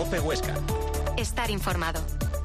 COPE Huesca. Estar informado.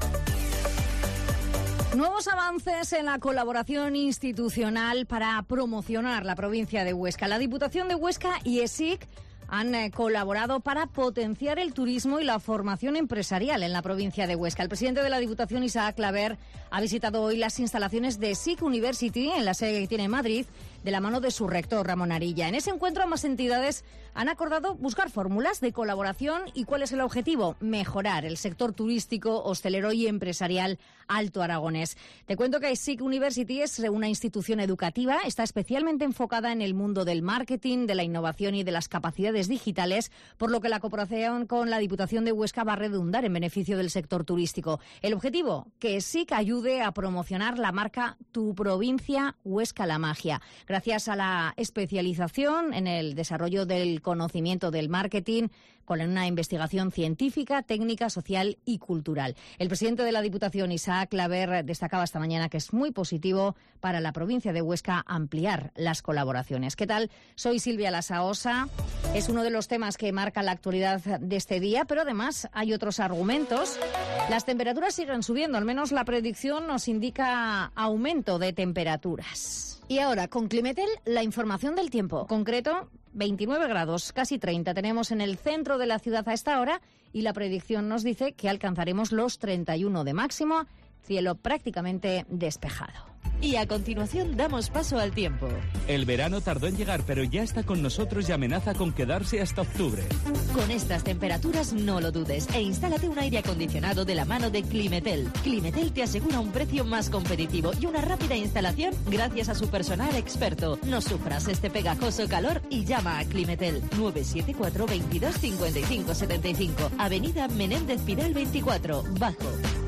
Nuevos avances en la colaboración institucional para promocionar la provincia de Huesca. La Diputación de Huesca y ESIC han colaborado para potenciar el turismo y la formación empresarial en la provincia de Huesca. El presidente de la Diputación, Isaac Claver, ha visitado hoy las instalaciones de ESIC University, en la sede que tiene en Madrid, de la mano de su rector, Ramón Arilla. En ese encuentro, ambas entidades han acordado buscar fórmulas de colaboración. ¿Y cuál es el objetivo? Mejorar el sector turístico, hostelero y empresarial alto aragonés. Te cuento que ESIC University es una institución educativa, está especialmente enfocada en el mundo del marketing, de la innovación y de las capacidades digitales, por lo que la cooperación con la Diputación de Huesca va a redundar en beneficio del sector turístico. El objetivo, que ESIC ayude a promocionar la marca Tu Provincia Huesca la Magia. Gracias a la especialización en el desarrollo del conocimiento del marketing, con una investigación científica, técnica, social y cultural. El presidente de la Diputación, Isaac Claver, destacaba esta mañana que es muy positivo para la provincia de Huesca ampliar las colaboraciones. ¿Qué tal? Soy Silvia Lasaosa. Es uno de los temas que marca la actualidad de este día, pero además hay otros argumentos. Las temperaturas siguen subiendo, al menos la predicción nos indica aumento de temperaturas. Y ahora, con Climetel, la información del tiempo. Concreto, 29 grados, casi 30 tenemos en el centro de la ciudad a esta hora y la predicción nos dice que alcanzaremos los 31 de máximo, cielo prácticamente despejado. Y a continuación damos paso al tiempo. El verano tardó en llegar, pero ya está con nosotros y amenaza con quedarse hasta octubre. Con estas temperaturas no lo dudes e instálate un aire acondicionado de la mano de Climetel. Climetel te asegura un precio más competitivo y una rápida instalación gracias a su personal experto. No sufras este pegajoso calor y llama a Climetel 974 22 55 75, Avenida Menéndez Pidal 24, Bajo.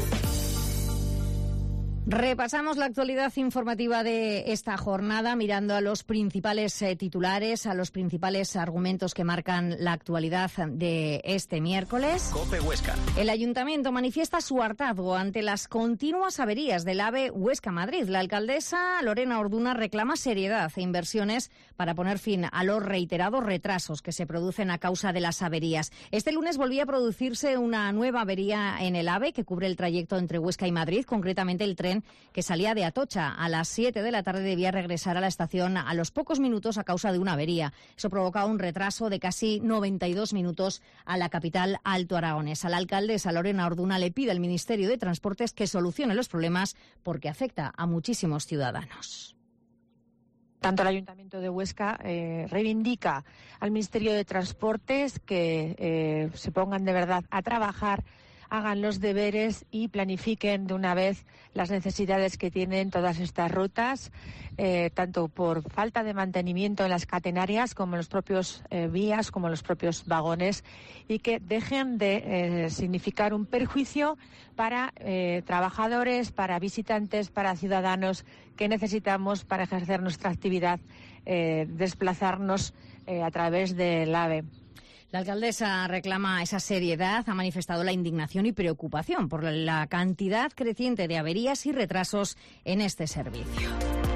Repasamos la actualidad informativa de esta jornada mirando a los principales titulares, a los principales argumentos que marcan la actualidad de este miércoles. COPE Huesca. El Ayuntamiento manifiesta su hartazgo ante las continuas averías del AVE Huesca-Madrid. La alcaldesa Lorena Orduna reclama seriedad e inversiones para poner fin a los reiterados retrasos que se producen a causa de las averías. Este lunes volvía a producirse una nueva avería en el AVE que cubre el trayecto entre Huesca y Madrid, concretamente el tren que salía de Atocha a las 7 de la tarde debía regresar a la estación a los pocos minutos a causa de una avería. Eso provocaba un retraso de casi 92 minutos a la capital alto aragonesa. La alcaldesa Lorena Orduna le pide al Ministerio de Transportes que solucione los problemas porque afecta a muchísimos ciudadanos. Tanto el Ayuntamiento de Huesca reivindica al Ministerio de Transportes que se pongan de verdad a trabajar, hagan los deberes y planifiquen de una vez las necesidades que tienen todas estas rutas, tanto por falta de mantenimiento en las catenarias como en los propios vías, como en los propios vagones, y que dejen de significar un perjuicio para trabajadores, para visitantes, para ciudadanos que necesitamos para ejercer nuestra actividad, desplazarnos a través del AVE. La alcaldesa reclama esa seriedad, ha manifestado la indignación y preocupación por la cantidad creciente de averías y retrasos en este servicio.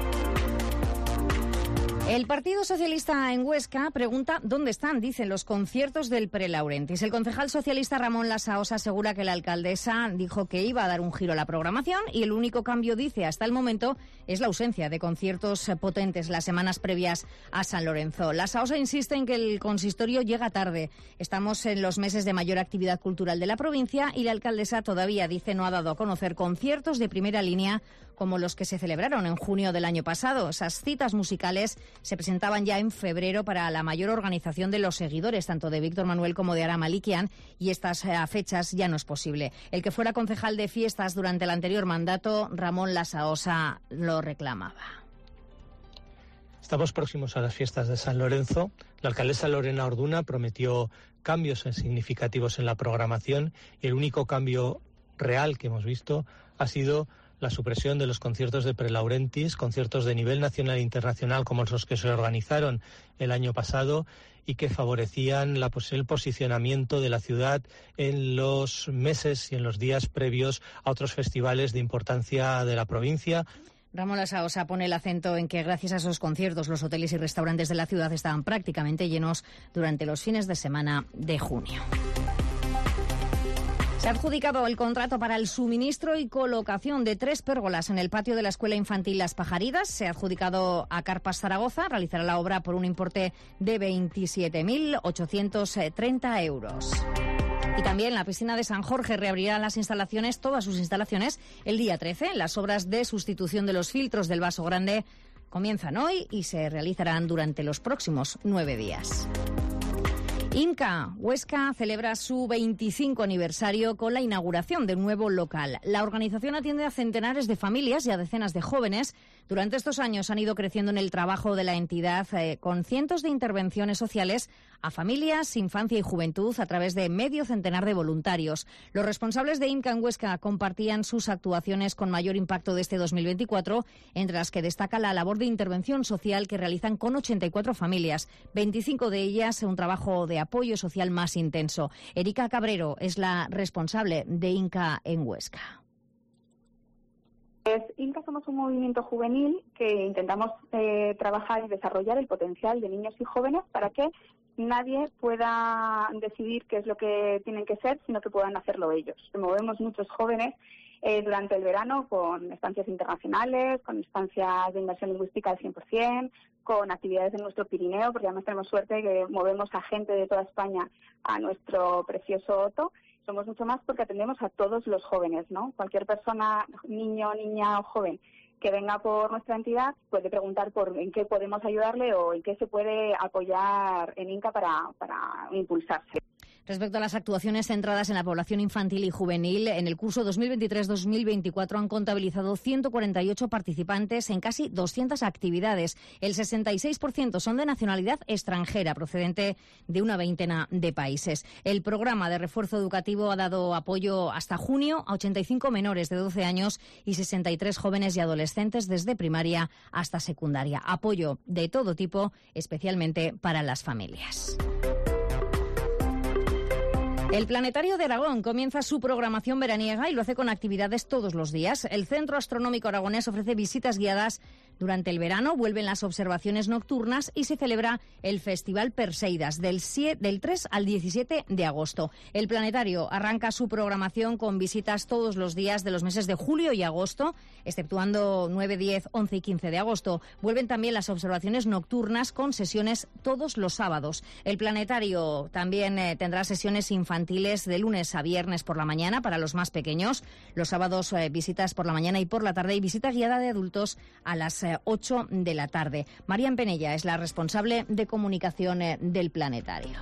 El Partido Socialista en Huesca pregunta dónde están, dicen, los conciertos del Prelaurentis. El concejal socialista Ramón Lasaosa asegura que la alcaldesa dijo que iba a dar un giro a la programación y el único cambio, dice, hasta el momento es la ausencia de conciertos potentes las semanas previas a San Lorenzo. Lasaosa insiste en que el consistorio llega tarde. Estamos en los meses de mayor actividad cultural de la provincia y la alcaldesa todavía, dice, no ha dado a conocer conciertos de primera línea como los que se celebraron en junio del año pasado. Esas citas musicales se presentaban ya en febrero para la mayor organización de los seguidores, tanto de Víctor Manuel como de Ara Malikian, y estas fechas ya no es posible. El que fuera concejal de fiestas durante el anterior mandato, Ramón Lasaosa, lo reclamaba. Estamos próximos a las fiestas de San Lorenzo. La alcaldesa Lorena Orduna prometió cambios significativos en la programación y el único cambio real que hemos visto ha sido la supresión de los conciertos de Prelaurentis, conciertos de nivel nacional e internacional como los que se organizaron el año pasado y que favorecían el posicionamiento de la ciudad en los meses y en los días previos a otros festivales de importancia de la provincia. Ramón Lasaosa pone el acento en que gracias a esos conciertos los hoteles y restaurantes de la ciudad estaban prácticamente llenos durante los fines de semana de junio. Se ha adjudicado el contrato para el suministro y colocación de 3 pérgolas en el patio de la Escuela Infantil Las Pajaridas. Se ha adjudicado a Carpas Zaragoza. Realizará la obra por un importe de 27.830 euros. Y también la piscina de San Jorge reabrirá todas sus instalaciones, el día 13. Las obras de sustitución de los filtros del vaso grande comienzan hoy y se realizarán durante los próximos 9 días. Inca Huesca celebra su 25 aniversario con la inauguración de un nuevo local. La organización atiende a centenares de familias y a decenas de jóvenes. Durante estos años han ido creciendo en el trabajo de la entidad con cientos de intervenciones sociales a familias, infancia y juventud a través de medio centenar de voluntarios. Los responsables de Inca en Huesca compartían sus actuaciones con mayor impacto de este 2024, entre las que destaca la labor de intervención social que realizan con 84 familias, 25 de ellas un trabajo de apoyo social más intenso. Erika Cabrero es la responsable de Inca en Huesca. Inca somos un movimiento juvenil que intentamos trabajar y desarrollar el potencial de niños y jóvenes para que nadie pueda decidir qué es lo que tienen que ser, sino que puedan hacerlo ellos. Movemos muchos jóvenes durante el verano con estancias internacionales, con estancias de inmersión lingüística al 100%, con actividades en nuestro Pirineo, porque además tenemos suerte que movemos a gente de toda España a nuestro precioso Oto. Somos mucho más porque atendemos a todos los jóvenes, ¿no? Cualquier persona, niño, niña o joven que venga por nuestra entidad puede preguntar por en qué podemos ayudarle o en qué se puede apoyar en Inca para impulsarse. Respecto a las actuaciones centradas en la población infantil y juvenil, en el curso 2023-2024 han contabilizado 148 participantes en casi 200 actividades. El 66% son de nacionalidad extranjera, procedente de una veintena de países. El programa de refuerzo educativo ha dado apoyo hasta junio a 85 menores de 12 años y 63 jóvenes y adolescentes desde primaria hasta secundaria. Apoyo de todo tipo, especialmente para las familias. El Planetario de Aragón comienza su programación veraniega y lo hace con actividades todos los días. El Centro Astronómico Aragonés ofrece visitas guiadas durante el verano, vuelven las observaciones nocturnas y se celebra el Festival Perseidas del 3 al 17 de agosto. El Planetario arranca su programación con visitas todos los días de los meses de julio y agosto, exceptuando 9, 10, 11 y 15 de agosto. Vuelven también las observaciones nocturnas con sesiones todos los sábados. El Planetario también tendrá sesiones infantiles de lunes a viernes por la mañana para los más pequeños. Los sábados visitas por la mañana y por la tarde y visita guiada de adultos a las 8 de la tarde. Marian Penella es la responsable de comunicación del Planetario.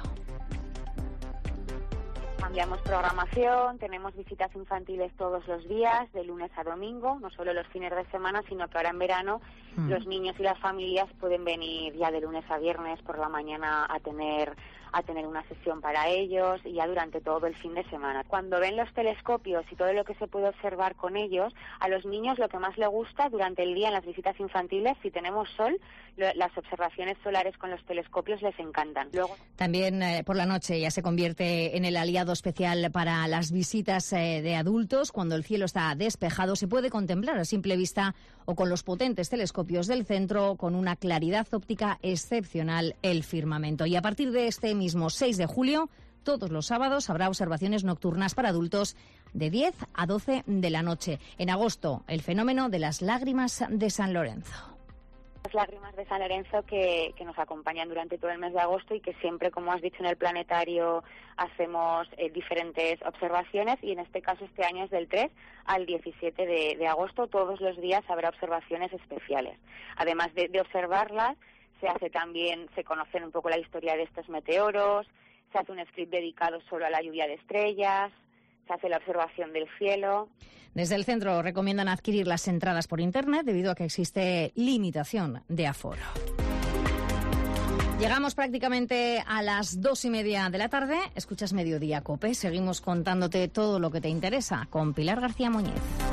Cambiamos programación, tenemos visitas infantiles todos los días, de lunes a domingo, no solo los fines de semana, sino que ahora en verano los niños y las familias pueden venir ya de lunes a viernes por la mañana a tener una sesión para ellos y ya durante todo el fin de semana. Cuando ven los telescopios y todo lo que se puede observar con ellos, a los niños lo que más les gusta durante el día en las visitas infantiles, si tenemos sol, las observaciones solares con los telescopios les encantan. Luego también por la noche ya se convierte en el aliado especial para las visitas de adultos. Cuando el cielo está despejado se puede contemplar a simple vista o con los potentes telescopios del centro con una claridad óptica excepcional el firmamento. Y a partir de este mismo 6 de julio, todos los sábados habrá observaciones nocturnas para adultos de 10 a 12 de la noche. En agosto, el fenómeno de las lágrimas de San Lorenzo. Las lágrimas de San Lorenzo que nos acompañan durante todo el mes de agosto y que siempre, como has dicho, en el Planetario hacemos diferentes observaciones y en este caso este año es del 3 al 17 de agosto. Todos los días habrá observaciones especiales. Además de observarlas, se conoce un poco la historia de estos meteoros, se hace un script dedicado solo a la lluvia de estrellas, se hace la observación del cielo. Desde el centro recomiendan adquirir las entradas por internet debido a que existe limitación de aforo. Llegamos prácticamente a las 2:30 de la tarde. Escuchas Mediodía COPE. Seguimos contándote todo lo que te interesa con Pilar García Muñiz.